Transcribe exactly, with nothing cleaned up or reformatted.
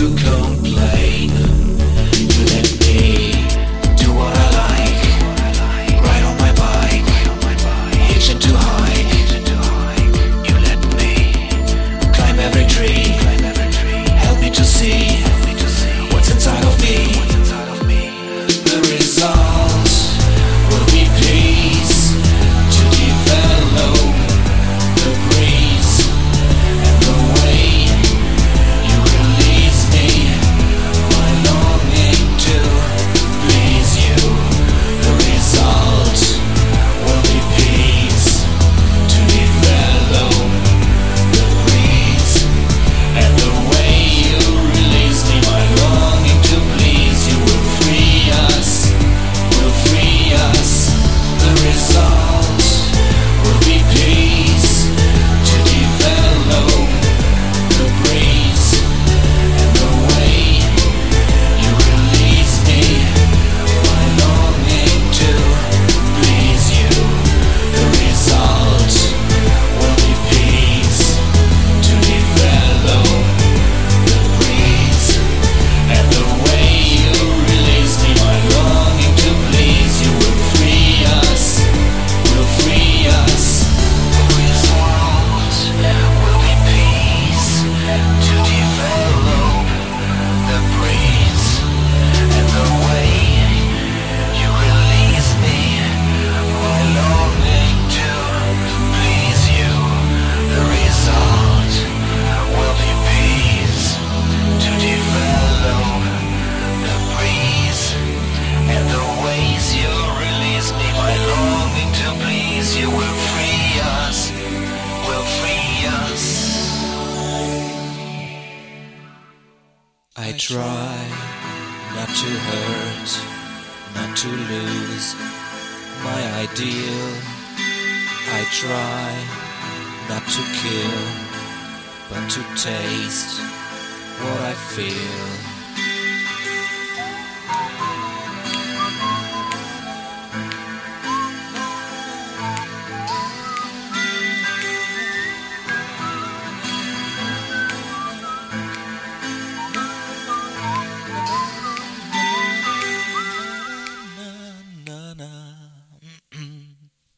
complain. You let me do what I like. Ride on my bike, hitching to hike. You let me climb every tree. Help me to see what's inside of me. The result will be peace to develop the breeze and the way you release me. My longing to please you. The result will be peace to develop the breeze and the way you release me. My longing to please you will free us, will free us. The result will be peace to develop the breeze and the way you release me. My longing to please you. The result will be peace to develop the breeze and the way you release me. My longing to please you will free us, will free us. The result will be peace to develop the breeze and the way you release me. My longing to please you. The result will be peace to develop the breeze and the ways you release me. My longing to please you will free us, will free us. I try not to hurt, not to lose my ideal. I try not to kill, but to taste what I feel. Na na na.